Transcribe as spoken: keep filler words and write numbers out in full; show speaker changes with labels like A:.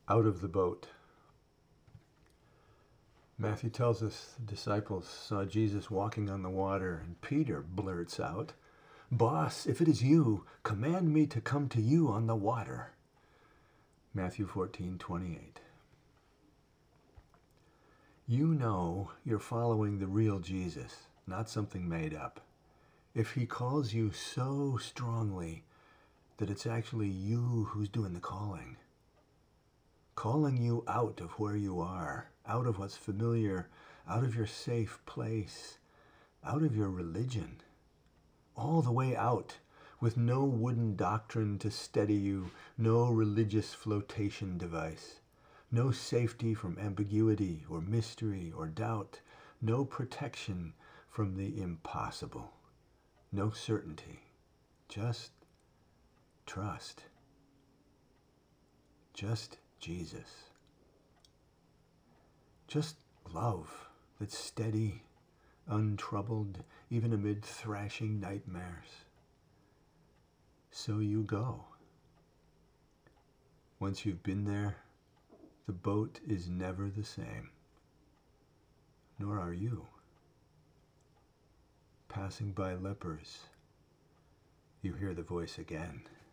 A: Out of the boat. Matthew tells us the disciples saw Jesus walking on the water, and Peter blurts out, "Boss, if it is you, command me to come to you on the water." Matthew fourteen twenty-eight. You know you're following the real Jesus, not something made up. If he calls you so strongly that it's actually you who's doing the calling. Calling you out of where you are, out of what's familiar, out of your safe place, out of your religion, all the way out, with no wooden doctrine to steady you, no religious flotation device, no safety from ambiguity or mystery or doubt, no protection from the impossible, no certainty, just trust, just Jesus. Just love that's steady, untroubled, even amid thrashing nightmares. So you go. Once you've been there, the boat is never the same. Nor are you. Passing by lepers, you hear the voice again.